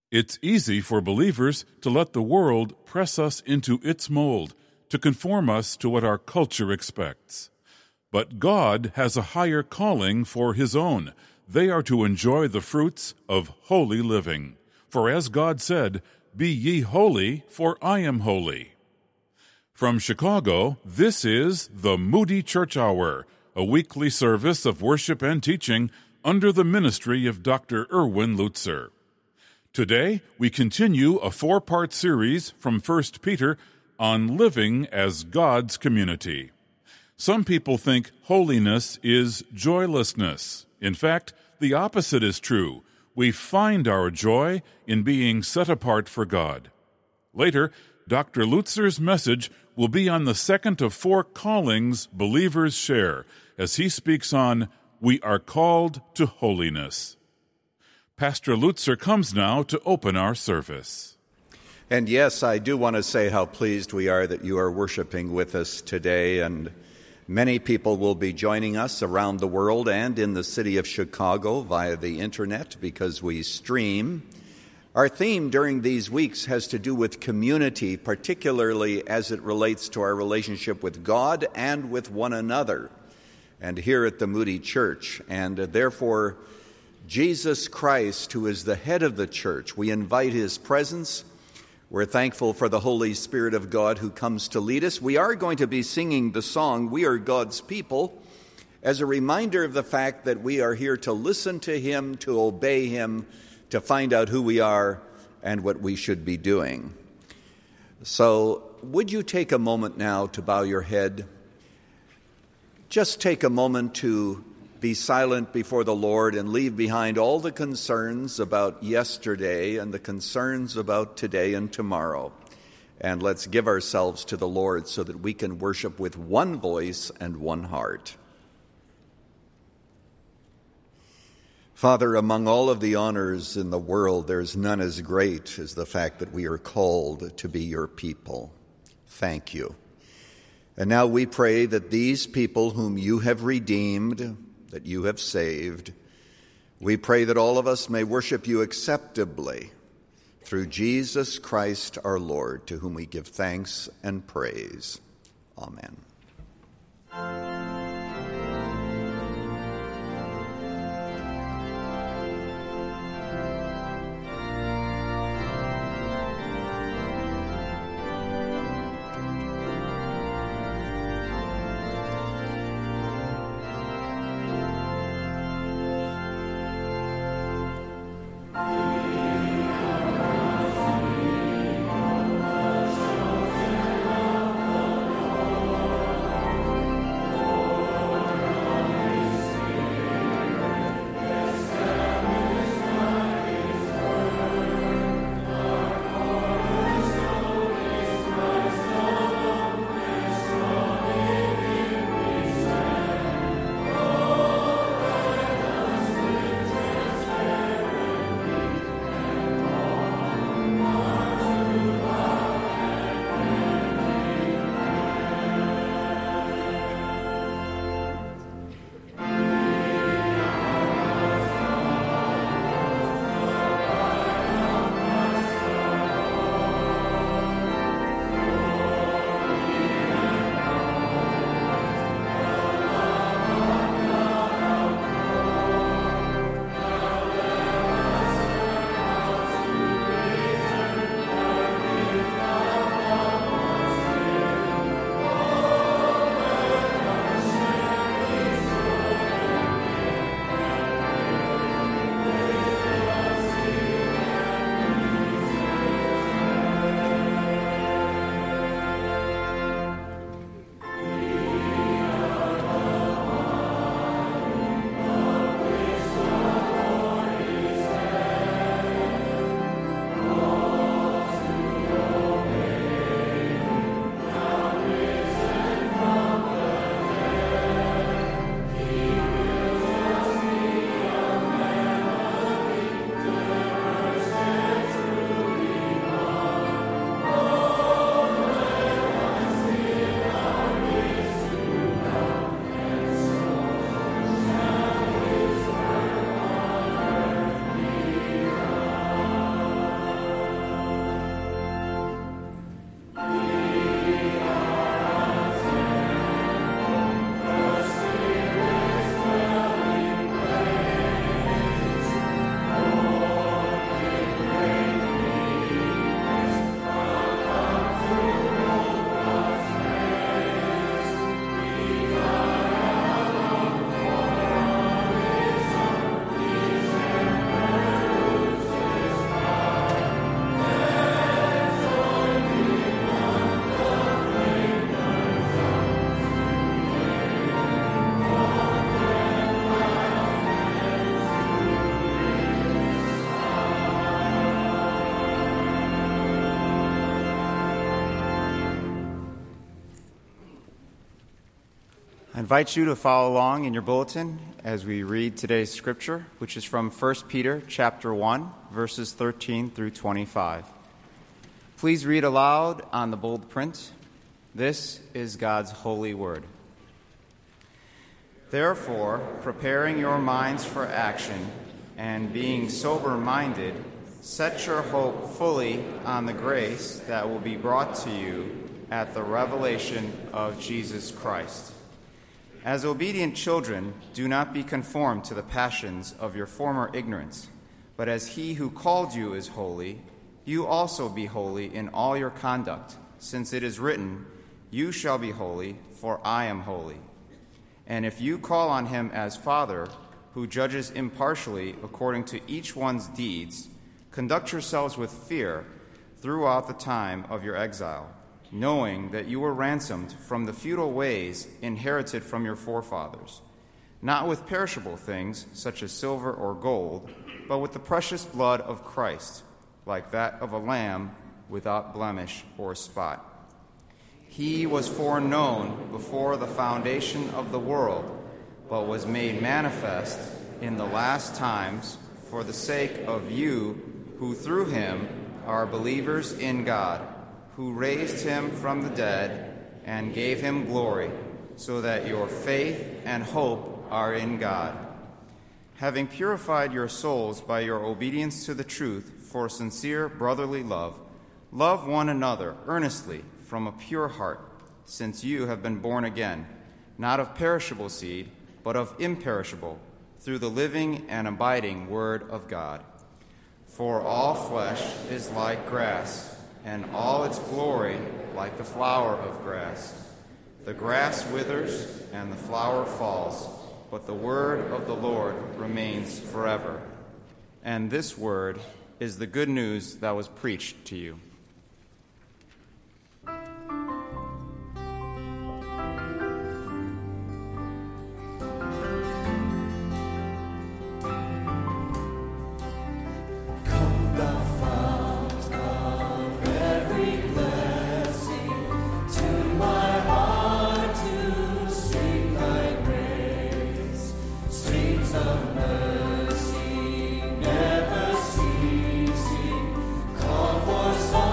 It's easy for believers to let the world press us into its mold, to conform us to what our culture expects. But God has a higher calling for His own. They are to enjoy the fruits of holy living. For as God said, "Be ye holy, for I am holy." From Chicago, this is the Moody Church Hour, a weekly service of worship and teaching under the ministry of Dr. Erwin Lutzer. Today, we continue a 4-part series from 1 Peter on living as God's community. Some people think holiness is joylessness. In fact, the opposite is true. We find our joy in being set apart for God. Later, Dr. Lutzer's message will be on the second of 4 callings believers share as he speaks on We Are Called to Holiness. Pastor Lutzer comes now to open our service. And yes, I do want to say how pleased we are that you are worshiping with us today, and many people will be joining us around the world and in the city of Chicago via the internet because we stream. Our theme during these weeks has to do with community, particularly as it relates to our relationship with God and with one another, and here at the Moody Church. And therefore, Jesus Christ, who is the head of the church, we invite His presence. We're thankful for the Holy Spirit of God who comes to lead us. We are going to be singing the song, We Are God's People, as a reminder of the fact that we are here to listen to Him, to obey Him, to find out who we are and what we should be doing. So, would you take a moment now to bow your head? Just take a moment to be silent before the Lord and leave behind all the concerns about yesterday and the concerns about today and tomorrow. And let's give ourselves to the Lord so that we can worship with one voice and one heart. Father, among all of the honors in the world, there's none as great as the fact that we are called to be your people. Thank you. And now we pray that these people whom you have redeemed, that you have saved, we pray that all of us may worship you acceptably through Jesus Christ our Lord, to whom we give thanks and praise. Amen. I invite you to follow along in your bulletin as we read today's scripture, which is from 1 Peter chapter 1, verses 13 through 25. Please read aloud on the bold print. This is God's holy word. Therefore, preparing your minds for action and being sober-minded, set your hope fully on the grace that will be brought to you at the revelation of Jesus Christ. As obedient children, do not be conformed to the passions of your former ignorance, but as he who called you is holy, you also be holy in all your conduct, since it is written, "You shall be holy, for I am holy." And if you call on him as Father, who judges impartially according to each one's deeds, conduct yourselves with fear throughout the time of your exile, knowing that you were ransomed from the futile ways inherited from your forefathers, not with perishable things such as silver or gold, but with the precious blood of Christ, like that of a lamb without blemish or spot. He was foreknown before the foundation of the world, but was made manifest in the last times for the sake of you who through him are believers in God, who raised him from the dead and gave him glory, so that your faith and hope are in God. Having purified your souls by your obedience to the truth for sincere brotherly love, love one another earnestly from a pure heart, since you have been born again, not of perishable seed, but of imperishable, through the living and abiding Word of God. For all flesh is like grass, and all its glory like the flower of grass. The grass withers and the flower falls, but the word of the Lord remains forever. And this word is the good news that was preached to you. For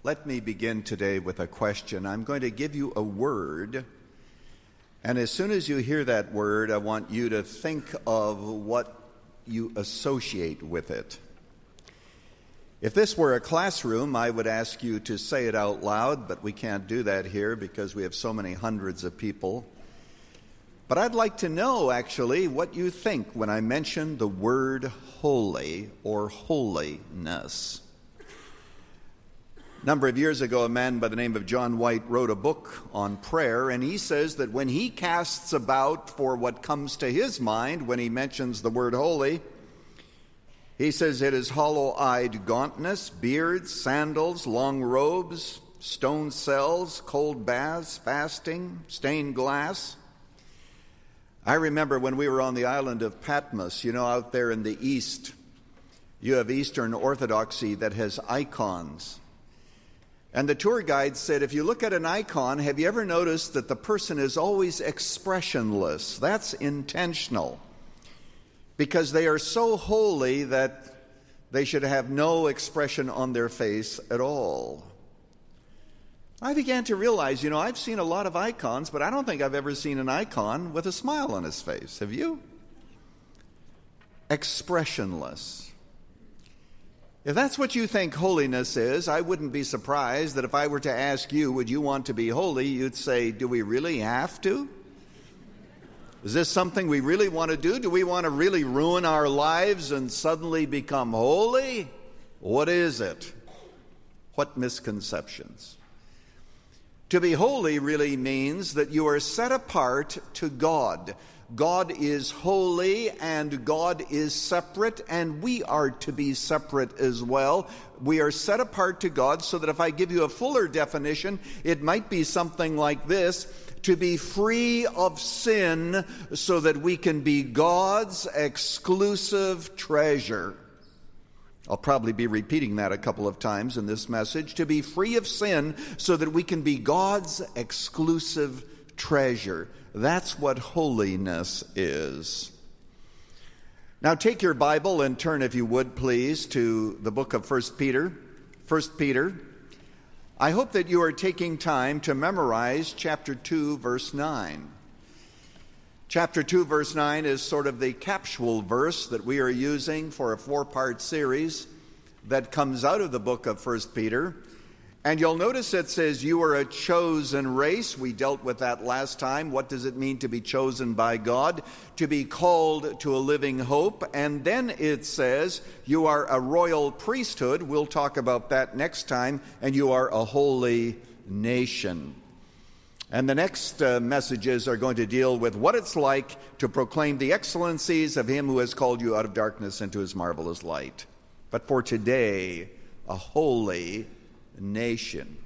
Let me begin today with a question. I'm going to give you a word, and as soon as you hear that word, I want you to think of what you associate with it. If this were a classroom, I would ask you to say it out loud, but we can't do that here because we have so many hundreds of people. But I'd like to know, actually, what you think when I mention the word holy or holiness. A number of years ago, a man by the name of John White wrote a book on prayer, and he says that when he casts about for what comes to his mind when he mentions the word holy, he says it is hollow-eyed gauntness, beards, sandals, long robes, stone cells, cold baths, fasting, stained glass. I remember when we were on the island of Patmos, out there in the east, you have Eastern Orthodoxy that has icons. And the tour guide said, if you look at an icon, have you ever noticed that the person is always expressionless? That's intentional, because they are so holy that they should have no expression on their face at all. I began to realize, I've seen a lot of icons, but I don't think I've ever seen an icon with a smile on his face. Have you? Expressionless. If that's what you think holiness is, I wouldn't be surprised that if I were to ask you, would you want to be holy, you'd say, do we really have to? Is this something we really want to do? Do we want to really ruin our lives and suddenly become holy? What is it? What misconceptions? To be holy really means that you are set apart to God. God is holy and God is separate, and we are to be separate as well. We are set apart to God, so that if I give you a fuller definition, it might be something like this: to be free of sin so that we can be God's exclusive treasure. I'll probably be repeating that a couple of times in this message. To be free of sin so that we can be God's exclusive treasure. That's what holiness is. Now take your Bible and turn, if you would please, to the book of 1 Peter. 1 Peter. I hope that you are taking time to memorize chapter 2, verse 9. Chapter 2, verse 9 is sort of the capsule verse that we are using for a 4-part series that comes out of the book of 1 Peter. And you'll notice it says, you are a chosen race. We dealt with that last time. What does it mean to be chosen by God? To be called to a living hope. And then it says, you are a royal priesthood. We'll talk about that next time. And you are a holy nation. And the next messages are going to deal with what it's like to proclaim the excellencies of Him who has called you out of darkness into His marvelous light. But for today, a holy nation.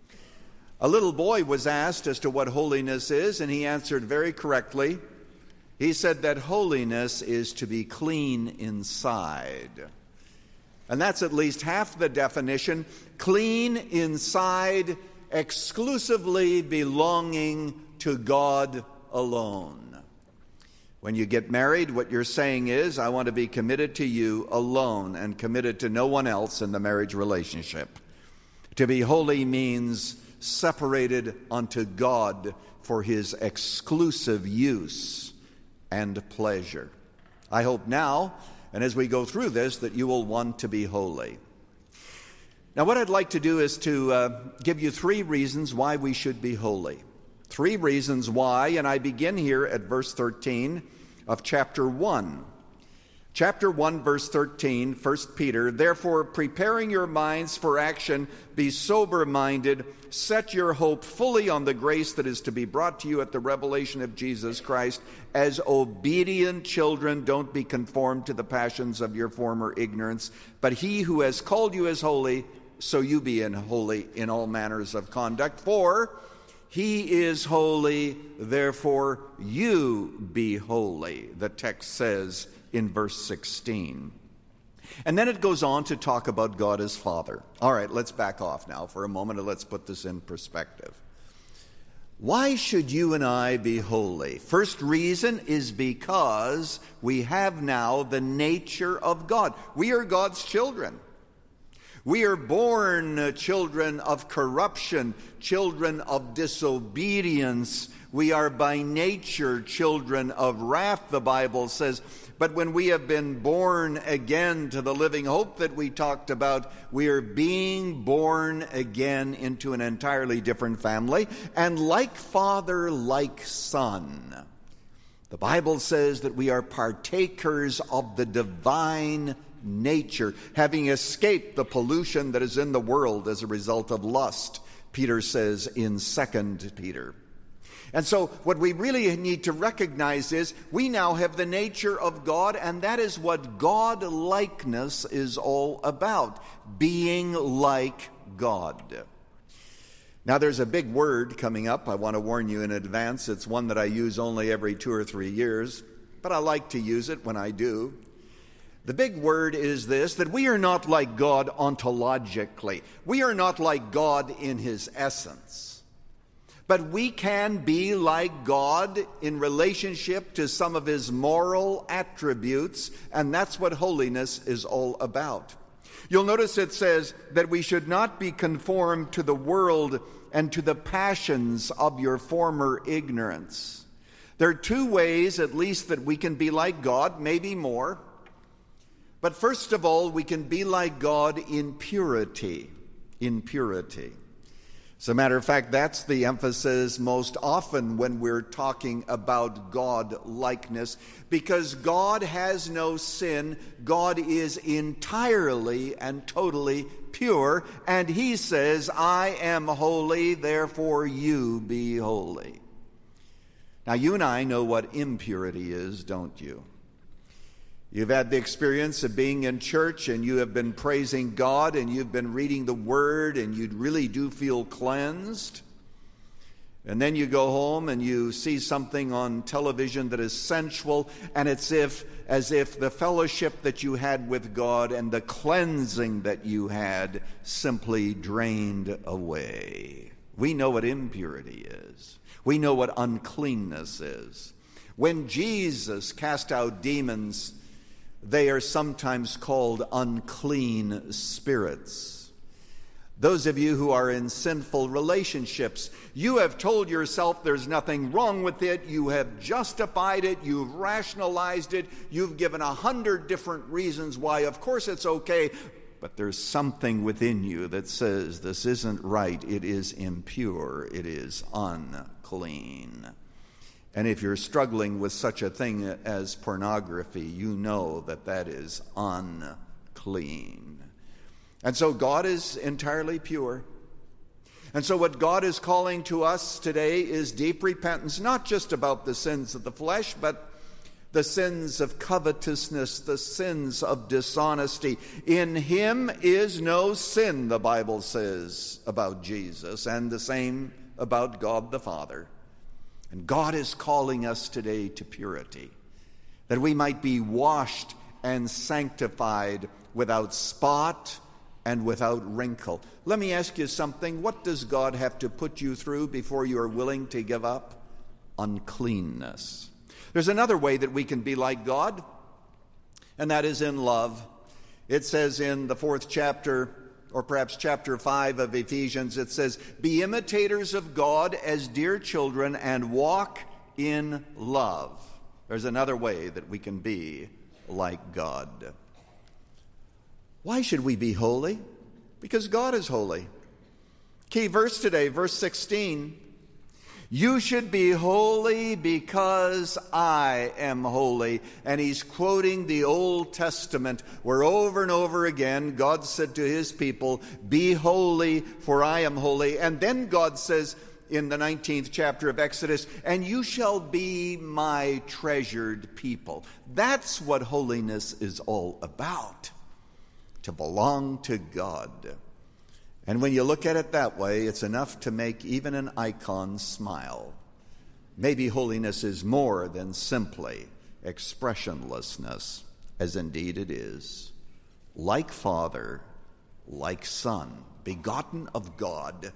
A little boy was asked as to what holiness is, and he answered very correctly. He said that holiness is to be clean inside. And that's at least half the definition. Clean inside, exclusively belonging to God alone. When you get married, what you're saying is, I want to be committed to you alone and committed to no one else in the marriage relationship. To be holy means separated unto God for His exclusive use and pleasure. I hope now, and as we go through this, that you will want to be holy. Now, what I'd like to do is to give you 3 reasons why we should be holy. 3 reasons why, and I begin here at verse 13 of chapter 1. Chapter 1, verse 13, 1 Peter, therefore, preparing your minds for action, be sober-minded, set your hope fully on the grace that is to be brought to you at the revelation of Jesus Christ. As obedient children, don't be conformed to the passions of your former ignorance, but He who has called you is holy, so you be holy in all manners of conduct. For He is holy, therefore you be holy, the text says in verse 16. And then it goes on to talk about God as Father. All right, let's back off now for a moment and let's put this in perspective. Why should you and I be holy? First reason is because we have now the nature of God. We are God's children. We are born children of corruption, children of disobedience. We are by nature children of wrath, the Bible says. But when we have been born again to the living hope that we talked about, we are being born again into an entirely different family. And like father, like son. The Bible says that we are partakers of the divine nature, having escaped the pollution that is in the world as a result of lust, Peter says in 2 Peter. And so what we really need to recognize is we now have the nature of God, and that is what God-likeness is all about, being like God. Now there's a big word coming up. I want to warn you in advance. It's one that I use only every 2 or 3 years, but I like to use it when I do. The big word is this, that we are not like God ontologically. We are not like God in his essence. But we can be like God in relationship to some of his moral attributes, and that's what holiness is all about. You'll notice it says that we should not be conformed to the world and to the passions of your former ignorance. There are 2 ways, at least, that we can be like God, maybe more. But first of all, we can be like God in purity. In purity. As a matter of fact, that's the emphasis most often when we're talking about God-likeness, because God has no sin. God is entirely and totally pure, and he says, I am holy, therefore you be holy. Now, you and I know what impurity is, don't you? You've had the experience of being in church and you have been praising God and you've been reading the Word and you really do feel cleansed. And then you go home and you see something on television that is sensual, and it's as if the fellowship that you had with God and the cleansing that you had simply drained away. We know what impurity is. We know what uncleanness is. When Jesus cast out demons, they are sometimes called unclean spirits. Those of you who are in sinful relationships, you have told yourself there's nothing wrong with it. You have justified it. You've rationalized it. You've given 100 different reasons why, of course, it's okay. But there's something within you that says this isn't right. It is impure. It is unclean. And if you're struggling with such a thing as pornography, you know that that is unclean. And so God is entirely pure. And so what God is calling to us today is deep repentance, not just about the sins of the flesh, but the sins of covetousness, the sins of dishonesty. In him is no sin, the Bible says about Jesus, and the same about God the Father. And God is calling us today to purity, that we might be washed and sanctified without spot and without wrinkle. Let me ask you something. What does God have to put you through before you are willing to give up? Uncleanness. There's another way that we can be like God, and that is in love. It says in the 4th chapter, or perhaps chapter 5 of Ephesians, it says, be imitators of God as dear children and walk in love. There's another way that we can be like God. Why should we be holy? Because God is holy. Key verse today, verse 16. You should be holy because I am holy. And he's quoting the Old Testament, where over and over again God said to his people, be holy for I am holy. And then God says in the 19th chapter of Exodus, and you shall be my treasured people. That's what holiness is all about, to belong to God. And when you look at it that way, it's enough to make even an icon smile. Maybe holiness is more than simply expressionlessness, as indeed it is. Like Father, like Son, begotten of God,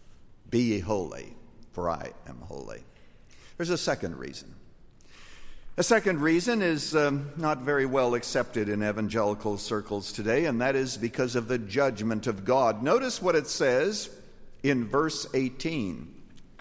be ye holy, for I am holy. There's a second reason. A second reason is not very well accepted in evangelical circles today, and that is because of the judgment of God. Notice what it says in verse 17.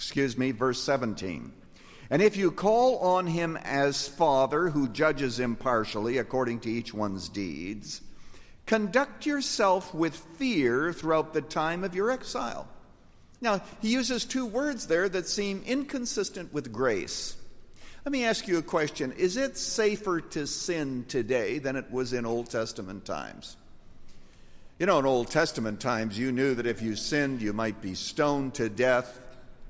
And if you call on him as Father, who judges impartially according to each one's deeds, conduct yourself with fear throughout the time of your exile. Now, he uses two words there that seem inconsistent with grace. Let me ask you a question. Is it safer to sin today than it was in Old Testament times? You know, in Old Testament times, you knew that if you sinned, you might be stoned to death.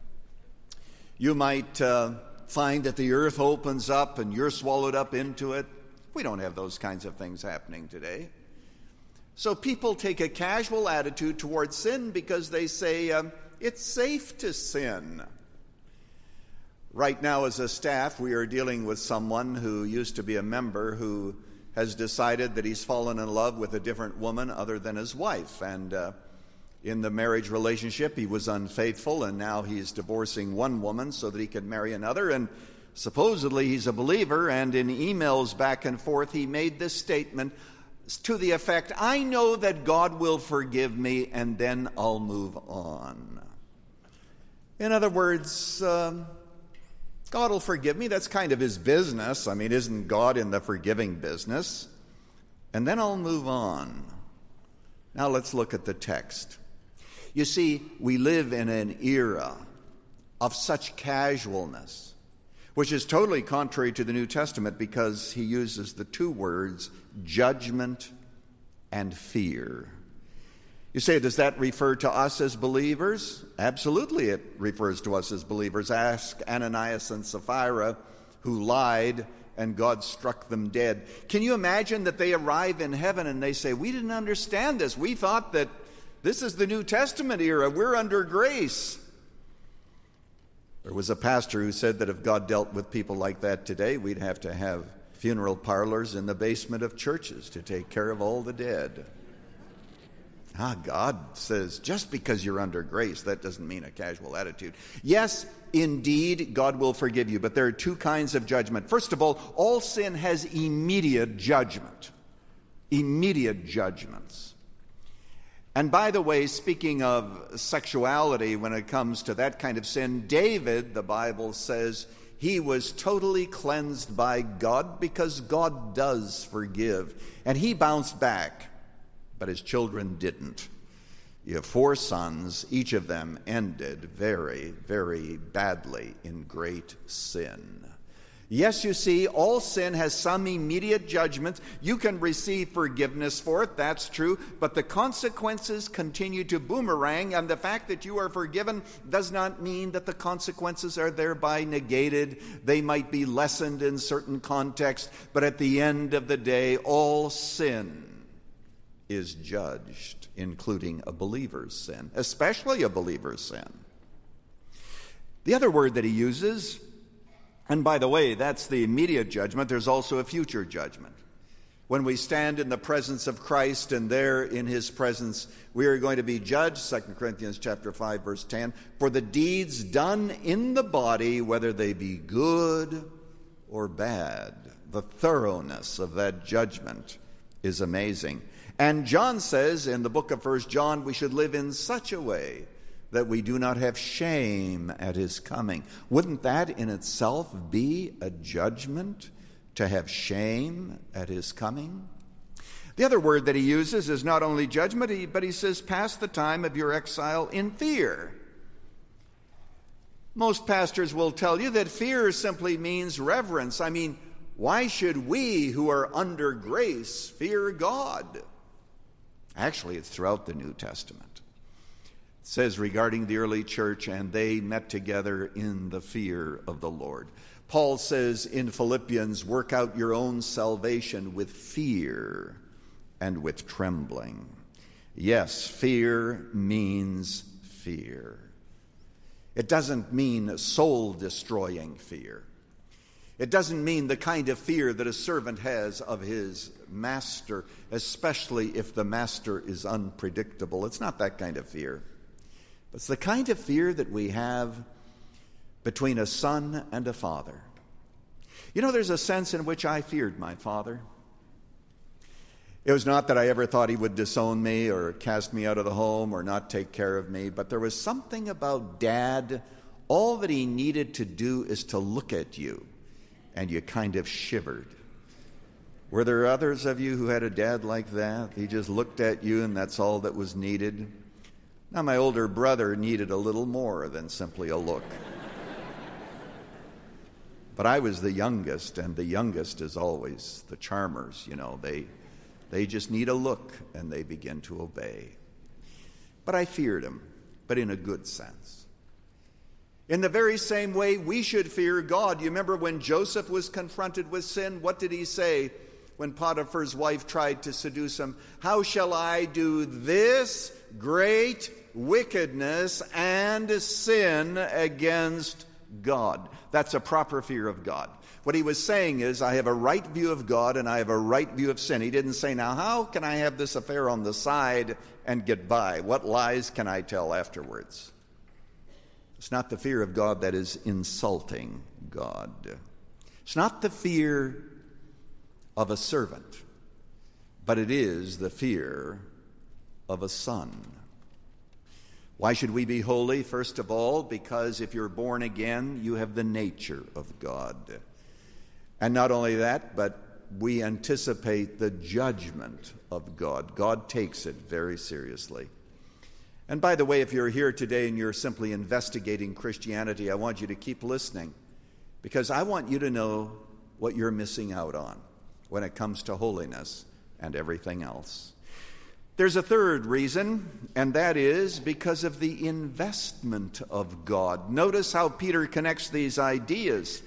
You might find that the earth opens up and you're swallowed up into it. We don't have those kinds of things happening today. So people take a casual attitude towards sin because they say it's safe to sin. Right now, as a staff, we are dealing with someone who used to be a member who has decided that he's fallen in love with a different woman other than his wife. And in the marriage relationship, he was unfaithful, and now he's divorcing one woman so that he can marry another. And supposedly he's a believer, and in emails back and forth, he made this statement to the effect, I know that God will forgive me, and then I'll move on. In other words, God will forgive me. That's kind of his business. I mean, isn't God in the forgiving business? And then I'll move on. Now let's look at the text. You see, we live in an era of such casualness, which is totally contrary to the New Testament because he uses the two words judgment and fear. You say, does that refer to us as believers? Absolutely, it refers to us as believers. Ask Ananias and Sapphira, who lied, and God struck them dead. Can you imagine that they arrive in heaven and they say, we didn't understand this. We thought that this is the New Testament era. We're under grace. There was a pastor who said that if God dealt with people like that today, we'd have to have funeral parlors in the basement of churches to take care of all the dead. God says, just because you're under grace, that doesn't mean a casual attitude. Yes, indeed, God will forgive you, but there are two kinds of judgment. First of all sin has immediate judgment. Immediate judgments. And by the way, speaking of sexuality, when it comes to that kind of sin, David, the Bible says, he was totally cleansed by God because God does forgive. And he bounced back. But his children didn't. You have 4 sons. Each of them ended very, very badly in great sin. Yes, you see, all sin has some immediate judgment. You can receive forgiveness for it, that's true, but the consequences continue to boomerang, and the fact that you are forgiven does not mean that the consequences are thereby negated. They might be lessened in certain contexts, but at the end of the day, all sin is judged, including a believer's sin, especially a believer's sin. The other word that he uses, and by the way, that's the immediate judgment, there's also a future judgment. When we stand in the presence of Christ and there in his presence, we are going to be judged, 2 Corinthians chapter 5, verse 10, for the deeds done in the body, whether they be good or bad. The thoroughness of that judgment is amazing. And John says in the book of 1 John, we should live in such a way that we do not have shame at his coming. Wouldn't that in itself be a judgment, to have shame at his coming? The other word that he uses is not only judgment, but he says, pass the time of your exile in fear. Most pastors will tell you that fear simply means reverence. I mean, why should we who are under grace fear God? Actually, it's throughout the New Testament. It says regarding the early church, and they met together in the fear of the Lord. Paul says in Philippians, work out your own salvation with fear and with trembling. Yes, fear means fear. It doesn't mean soul-destroying fear. It doesn't mean the kind of fear that a servant has of his master, especially if the master is unpredictable. It's not that kind of fear. It's the kind of fear that we have between a son and a father. You know, there's a sense in which I feared my father. It was not that I ever thought he would disown me or cast me out of the home or not take care of me, but there was something about Dad. All that he needed to do is to look at you, and you kind of shivered. Were there others of you who had a dad like that? He just looked at you, and that's all that was needed. Now, my older brother needed a little more than simply a look. But I was the youngest, and the youngest is always the charmers. You know, they just need a look, and they begin to obey. But I feared him, but in a good sense. In the very same way, we should fear God. You remember when Joseph was confronted with sin, what did he say when Potiphar's wife tried to seduce him? How shall I do this great wickedness and sin against God? That's a proper fear of God. What he was saying is, I have a right view of God and I have a right view of sin. He didn't say, now how can I have this affair on the side and get by? What lies can I tell afterwards? It's not the fear of God that is insulting God. It's not the fear of a servant, but it is the fear of a son. Why should we be holy? First of all, because if you're born again, you have the nature of God. And not only that, but we anticipate the judgment of God. God takes it very seriously. And by the way, if you're here today and you're simply investigating Christianity, I want you to keep listening, because I want you to know what you're missing out on when it comes to holiness and everything else. There's a third reason, and that is because of the investment of God. Notice how Peter connects these ideas.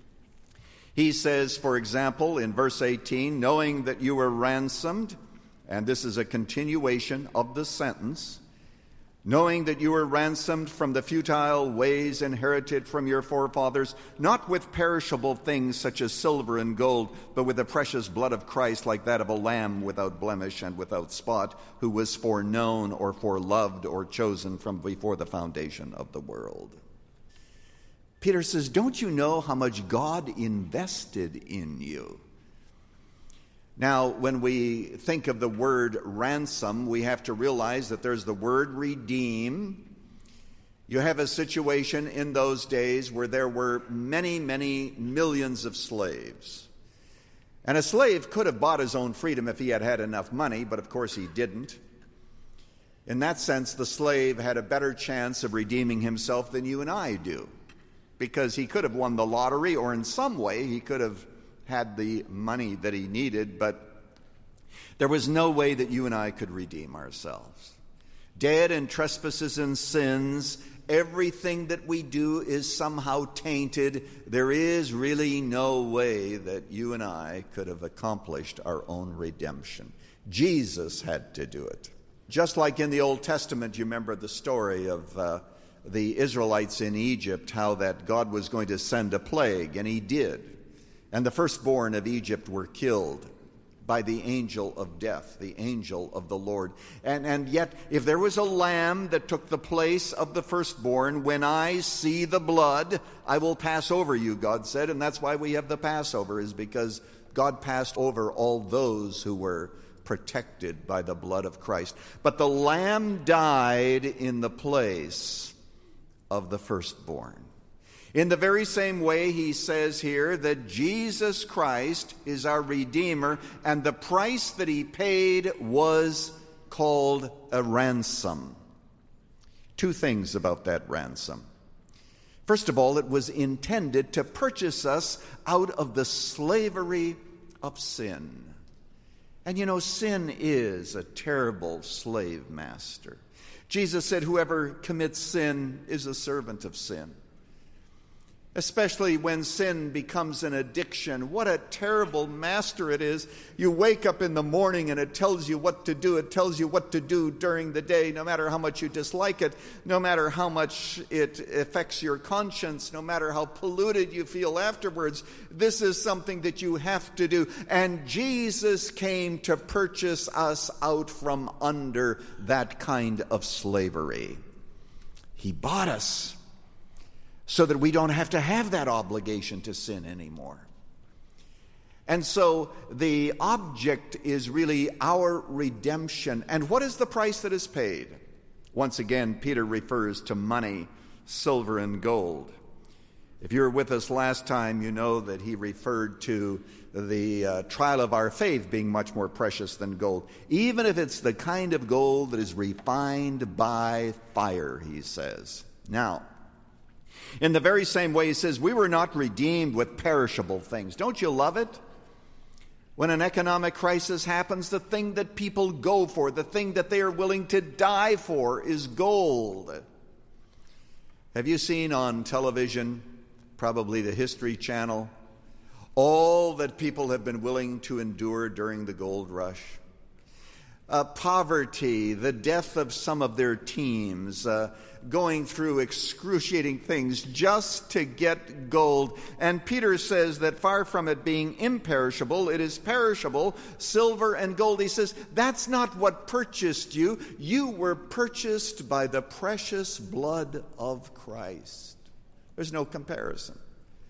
He says, for example, in verse 18, knowing that you were ransomed, and this is a continuation of the sentence, knowing that you were ransomed from the futile ways inherited from your forefathers, not with perishable things such as silver and gold, but with the precious blood of Christ, like that of a lamb without blemish and without spot, who was foreknown or foreloved or chosen from before the foundation of the world. Peter says, don't you know how much God invested in you? Now, when we think of the word ransom, we have to realize that there's the word redeem. You have a situation in those days where there were many, many millions of slaves. And a slave could have bought his own freedom if he had had enough money, but of course he didn't. In that sense, the slave had a better chance of redeeming himself than you and I do, because he could have won the lottery, or in some way he could have had the money that he needed, but there was no way that you and I could redeem ourselves. Dead in trespasses and sins, everything that we do is somehow tainted. There is really no way that you and I could have accomplished our own redemption. Jesus had to do it. Just like in the Old Testament, you remember the story of the Israelites in Egypt, how that God was going to send a plague, and he did. And the firstborn of Egypt were killed by the angel of death, the angel of the Lord. And yet, if there was a lamb that took the place of the firstborn, when I see the blood, I will pass over you, God said. And that's why we have the Passover, is because God passed over all those who were protected by the blood of Christ. But the lamb died in the place of the firstborn. In the very same way, he says here that Jesus Christ is our Redeemer, and the price that he paid was called a ransom. Two things about that ransom. First of all, it was intended to purchase us out of the slavery of sin. And you know, sin is a terrible slave master. Jesus said, whoever commits sin is a servant of sin. Especially when sin becomes an addiction. What a terrible master it is. You wake up in the morning and it tells you what to do. It tells you what to do during the day, no matter how much you dislike it, no matter how much it affects your conscience, no matter how polluted you feel afterwards. This is something that you have to do. And Jesus came to purchase us out from under that kind of slavery. He bought us so that we don't have to have that obligation to sin anymore. And so the object is really our redemption. And what is the price that is paid? Once again, Peter refers to money, silver, and gold. If you were with us last time, you know that he referred to the trial of our faith being much more precious than gold. Even if it's the kind of gold that is refined by fire, he says. Now, in the very same way, he says, we were not redeemed with perishable things. Don't you love it? When an economic crisis happens, the thing that people go for, the thing that they are willing to die for is gold. Have you seen on television, probably the History Channel, all that people have been willing to endure during the gold rush? Poverty, the death of some of their teams, going through excruciating things just to get gold. And Peter says that far from it being imperishable, it is perishable, silver and gold. He says, that's not what purchased you. You were purchased by the precious blood of Christ. There's no comparison.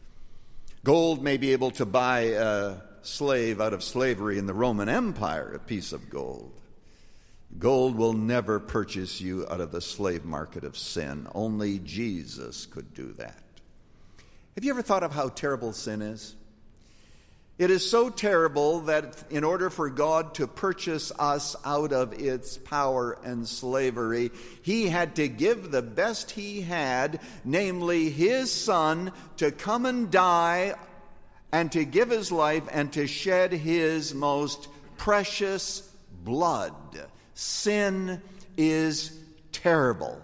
Gold may be able to buy a slave out of slavery in the Roman Empire, a piece of gold. Gold will never purchase you out of the slave market of sin. Only Jesus could do that. Have you ever thought of how terrible sin is? It is so terrible that in order for God to purchase us out of its power and slavery, he had to give the best he had, namely his Son, to come and die and to give his life and to shed his most precious blood. Sin is terrible.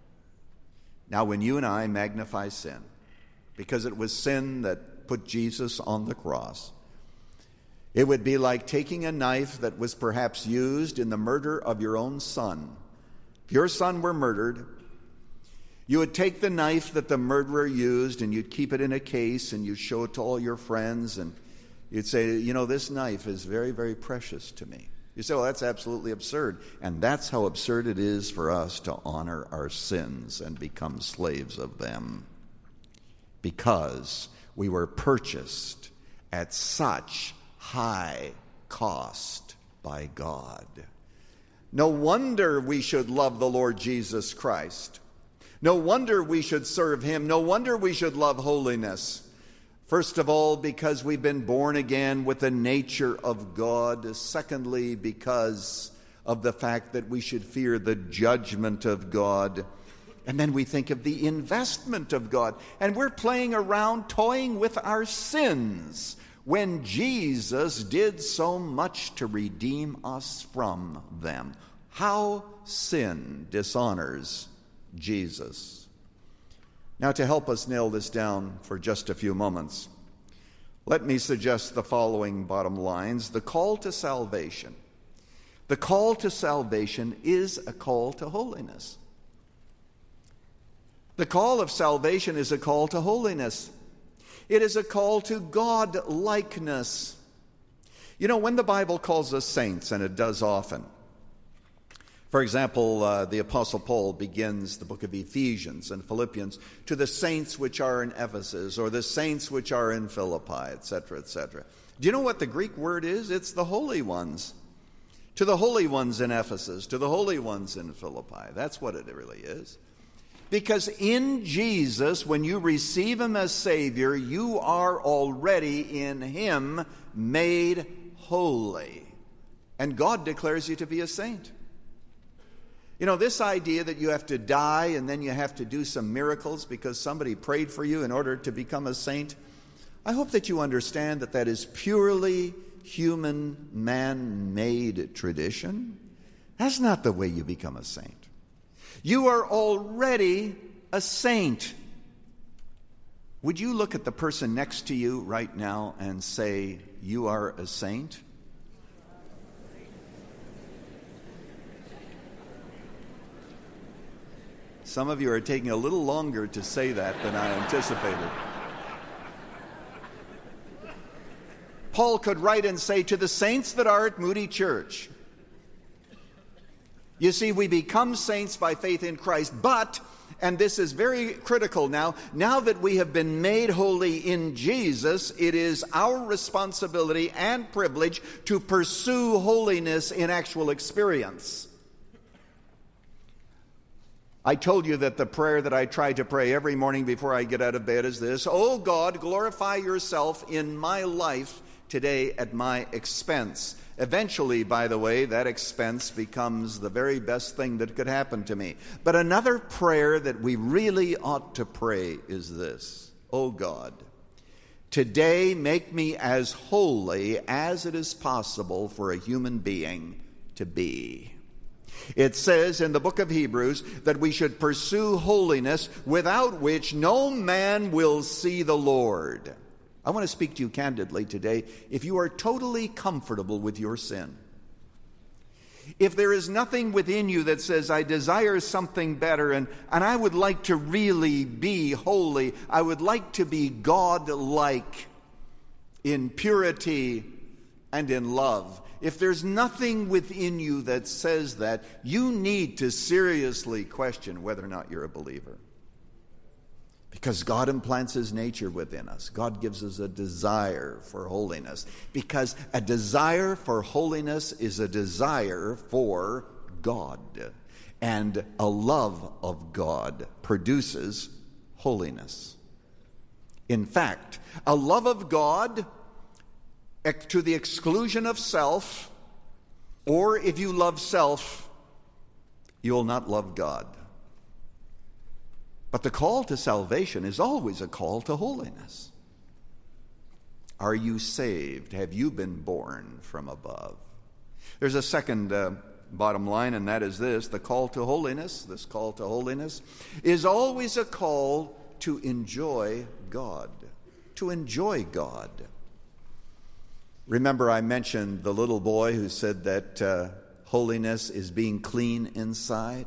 Now, when you and I magnify sin, because it was sin that put Jesus on the cross, it would be like taking a knife that was perhaps used in the murder of your own son. If your son were murdered, you would take the knife that the murderer used and you'd keep it in a case and you'd show it to all your friends and you'd say, you know, this knife is very, very precious to me. You say, well, that's absolutely absurd. And that's how absurd it is for us to honor our sins and become slaves of them. Because we were purchased at such high cost by God. No wonder we should love the Lord Jesus Christ. No wonder we should serve him. No wonder we should love holiness. First of all, because we've been born again with the nature of God. Secondly, because of the fact that we should fear the judgment of God. And then we think of the investment of God. And we're playing around, toying with our sins, when Jesus did so much to redeem us from them. How sin dishonors Jesus. Now, to help us nail this down for just a few moments, let me suggest the following bottom lines. The call to salvation. The call to salvation is a call to holiness. The call of salvation is a call to holiness. It is a call to God-likeness. You know, when the Bible calls us saints, and it does often, for example, the Apostle Paul begins the book of Ephesians and Philippians to the saints which are in Ephesus or the saints which are in Philippi, etc., etc. Do you know what the Greek word is? It's the holy ones. To the holy ones in Ephesus, to the holy ones in Philippi. That's what it really is. Because in Jesus, when you receive him as Savior, you are already in him made holy. And God declares you to be a saint. You know, this idea that you have to die and then you have to do some miracles because somebody prayed for you in order to become a saint, I hope that you understand that that is purely human, man-made tradition. That's not the way you become a saint. You are already a saint. Would you look at the person next to you right now and say, you are a saint? Some of you are taking a little longer to say that than I anticipated. Paul could write and say to the saints that are at Moody Church, you see, we become saints by faith in Christ, but and this is very critical now that we have been made holy in Jesus, it is our responsibility and privilege to pursue holiness in actual experience. I told you that the prayer that I try to pray every morning before I get out of bed is this: "Oh God, glorify yourself in my life today at my expense." Eventually, by the way, that expense becomes the very best thing that could happen to me. But another prayer that we really ought to pray is this: "Oh God, today make me as holy as it is possible for a human being to be." It says in the book of Hebrews that we should pursue holiness, without which no man will see the Lord. I want to speak to you candidly today. If you are totally comfortable with your sin, if there is nothing within you that says, "I desire something better, and I would like to really be holy, I would like to be God-like in purity and in love," if there's nothing within you that says that, you need to seriously question whether or not you're a believer. Because God implants His nature within us. God gives us a desire for holiness. Because a desire for holiness is a desire for God. And a love of God produces holiness. In fact, a love of God to the exclusion of self, or if you love self, you'll not love God. But the call to salvation is always a call to holiness. Are you saved? Have you been born from above? There's a second bottom line, and that is this: the call to holiness, this call to holiness, is always a call to enjoy God. To enjoy God. Remember, I mentioned the little boy who said that holiness is being clean inside.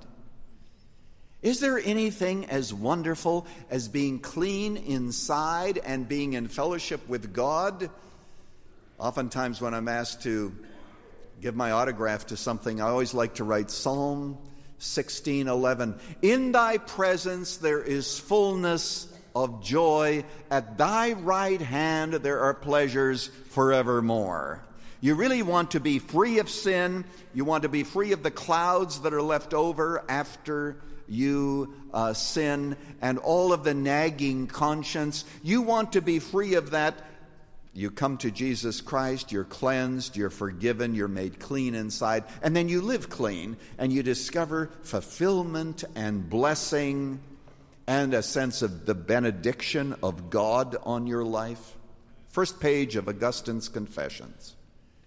Is there anything as wonderful as being clean inside and being in fellowship with God? Oftentimes when I'm asked to give my autograph to something, I always like to write Psalm 16:11. "In thy presence there is fullness of joy. At thy right hand there are pleasures forevermore." You really want to be free of sin. You want to be free of the clouds that are left over after you sin and all of the nagging conscience. You want to be free of that. You come to Jesus Christ, you're cleansed, you're forgiven, you're made clean inside, and then you live clean, and you discover fulfillment and blessing and a sense of the benediction of God on your life. First page of Augustine's Confessions.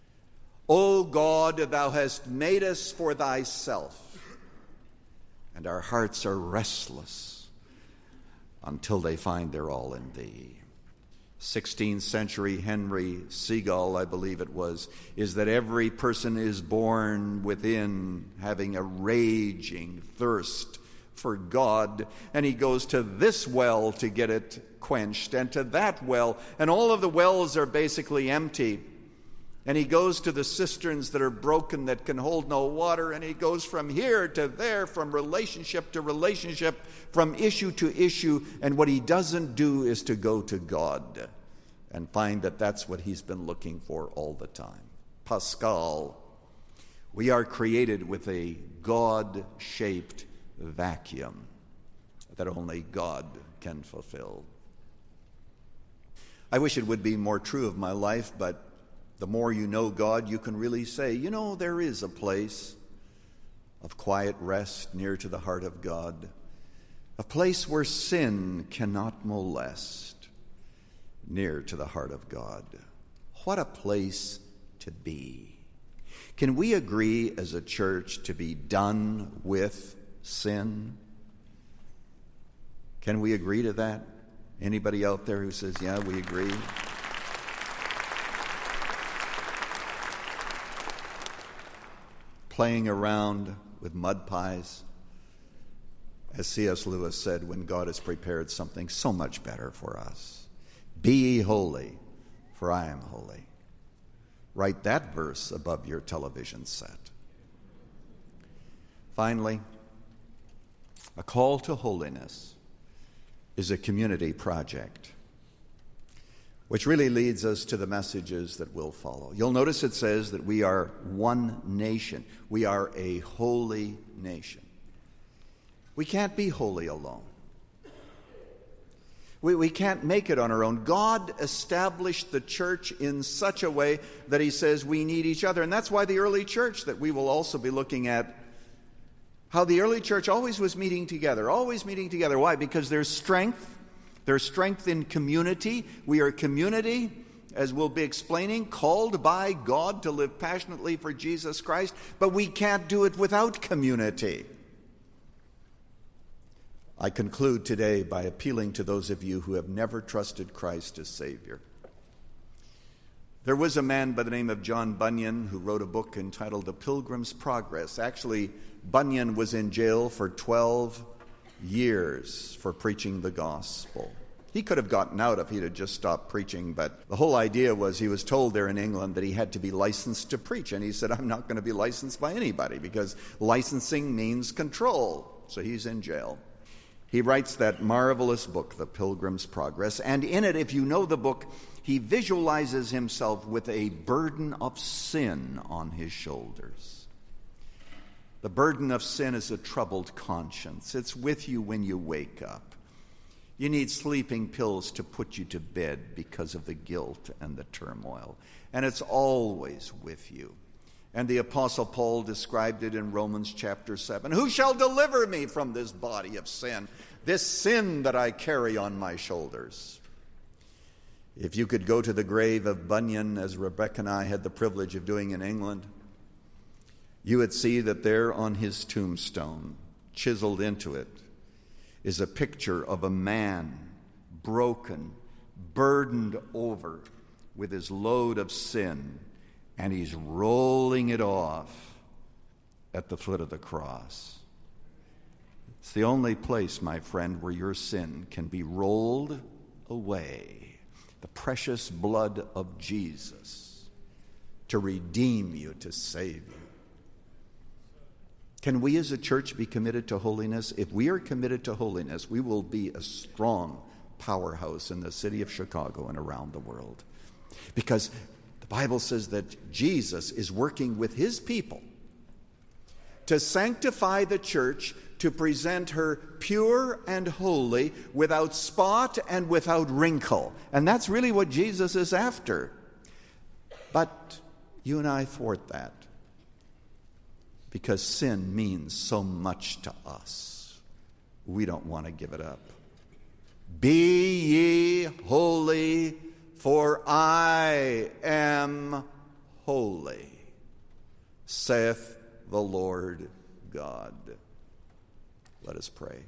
"O God, thou hast made us for thyself, and our hearts are restless until they find their all in thee." 16th century Henry Seagull, I believe it was, is that every person is born within having a raging thirst for God, and he goes to this well to get it quenched, and to that well, and all of the wells are basically empty. And he goes to the cisterns that are broken that can hold no water, and he goes from here to there, from relationship to relationship, from issue to issue, and what he doesn't do is to go to God and find that that's what he's been looking for all the time. Pascal, we are created with a God-shaped vacuum that only God can fulfill. I wish it would be more true of my life, but the more you know God, you can really say, you know, there is a place of quiet rest near to the heart of God, a place where sin cannot molest, near to the heart of God. What a place to be. Can we agree as a church to be done with sin? Can we agree to that? Anybody out there who says, yeah, we agree? Playing around with mud pies, as C.S. Lewis said, when God has prepared something so much better for us. Be ye holy, for I am holy. Write that verse above your television set. Finally, A call to holiness is a community project, which really leads us to the messages that will follow. You'll notice it says that we are one nation. We are a holy nation. We can't be holy alone. We can't make it on our own. God established the church in such a way that he says we need each other. And that's why the early church, that we will also be looking at, how the early church always was meeting together, always meeting together. Why? Because there's strength. There's strength in community. We are a community, as we'll be explaining, called by God to live passionately for Jesus Christ, but we can't do it without community. I conclude today by appealing to those of you who have never trusted Christ as Savior. There was a man by the name of John Bunyan who wrote a book entitled The Pilgrim's Progress. Actually, Bunyan was in jail for 12 years for preaching the gospel. He could have gotten out if he'd have just stopped preaching, but the whole idea was he was told there in England that he had to be licensed to preach, and he said, I'm not going to be licensed by anybody because licensing means control. So he's in jail. He writes that marvelous book, The Pilgrim's Progress, and in it, if you know the book, he visualizes himself with a burden of sin on his shoulders. The burden of sin is a troubled conscience. It's with you when you wake up. You need sleeping pills to put you to bed because of the guilt and the turmoil. And it's always with you. And the Apostle Paul described it in Romans chapter 7. Who shall deliver me from this body of sin? This sin that I carry on my shoulders. If you could go to the grave of Bunyan, as Rebecca and I had the privilege of doing in England, you would see that there on his tombstone, chiseled into it, is a picture of a man broken, burdened over with his load of sin, and he's rolling it off at the foot of the cross. It's the only place, my friend, where your sin can be rolled away. The precious blood of Jesus to redeem you, to save you. Can we as a church be committed to holiness? If we are committed to holiness, we will be a strong powerhouse in the city of Chicago and around the world. Because the Bible says that Jesus is working with his people to sanctify the church, to present her pure and holy, without spot and without wrinkle. And that's really what Jesus is after. But you and I thwart that, because sin means so much to us. We don't want to give it up. Be ye holy, for I am holy, saith the Lord God. Let us pray.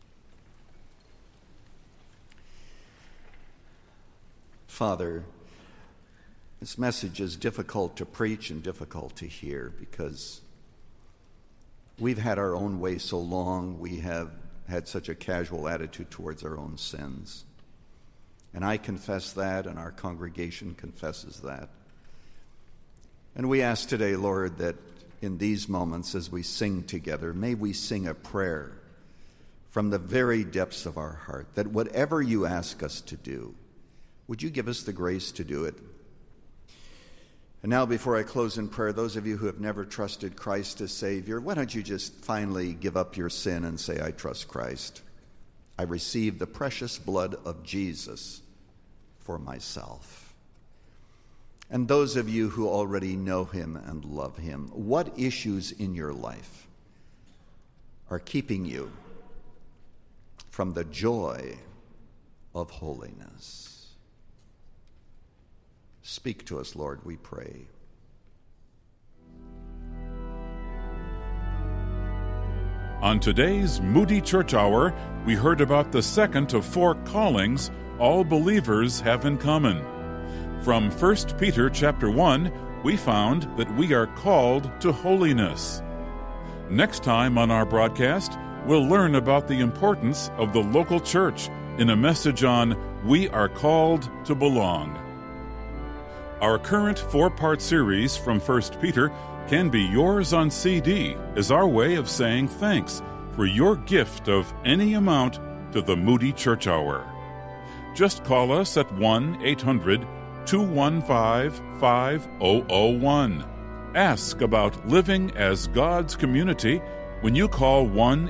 Father, this message is difficult to preach and difficult to hear because we've had our own way so long. We have had such a casual attitude towards our own sins. And I confess that, and our congregation confesses that. And we ask today, Lord, that in these moments as we sing together, may we sing a prayer from the very depths of our heart, that whatever you ask us to do, would you give us the grace to do it? And now, before I close in prayer, those of you who have never trusted Christ as Savior, why don't you just finally give up your sin and say, I trust Christ. I receive the precious blood of Jesus for myself. And those of you who already know him and love him, what issues in your life are keeping you from the joy of holiness? Speak to us, Lord, we pray. On today's Moody Church Hour, we heard about the second of 4 callings all believers have in common. From 1 Peter chapter 1, we found that we are called to holiness. Next time on our broadcast, we'll learn about the importance of the local church in a message on We Are Called to Belong. Our current 4-part series from 1 Peter can be yours on CD as our way of saying thanks for your gift of any amount to the Moody Church Hour. Just call us at 1-800-215-5001. Ask about living as God's community when you call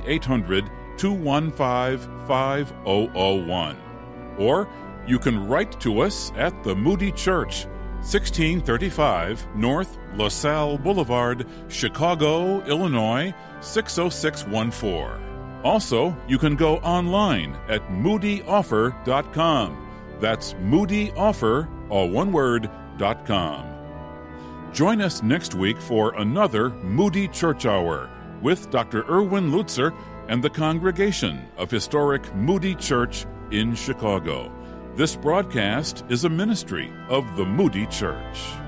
1-800-215-5001. Or you can write to us at the Moody Church, 1635 North LaSalle Boulevard, Chicago, Illinois, 60614. Also, you can go online at moodyoffer.com. That's moodyoffer, all one word, .com. Join us next week for another Moody Church Hour with Dr. Erwin Lutzer and the congregation of historic Moody Church in Chicago. This broadcast is a ministry of the Moody Church.